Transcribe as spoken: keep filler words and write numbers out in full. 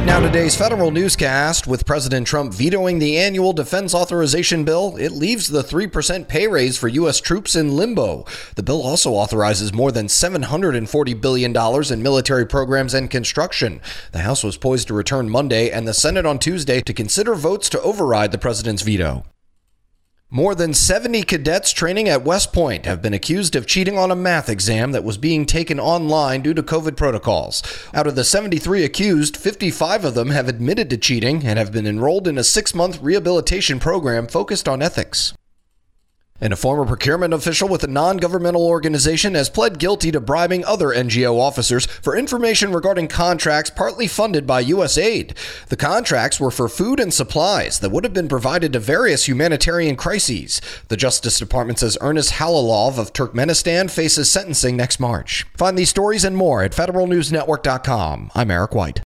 now, today's federal newscast. With President Trump vetoing the annual defense authorization bill, it leaves the three percent pay raise for U S troops in limbo. The bill also authorizes more than seven hundred forty billion dollars in military programs and construction. The House was poised to return Monday and the Senate on Tuesday to consider votes to override the president's veto. More than seventy cadets training at West Point have been accused of cheating on a math exam that was being taken online due to COVID protocols. Out of the seventy-three accused, fifty-five of them have admitted to cheating and have been enrolled in a six-month rehabilitation program focused on ethics. And a former procurement official with a non-governmental organization has pled guilty to bribing other N G O officers for information regarding contracts partly funded by U S aid. The contracts were for food and supplies that would have been provided to various humanitarian crises. The Justice Department says Ernest Halalov of Turkmenistan faces sentencing next March. Find these stories and more at federal news network dot com. I'm Eric White.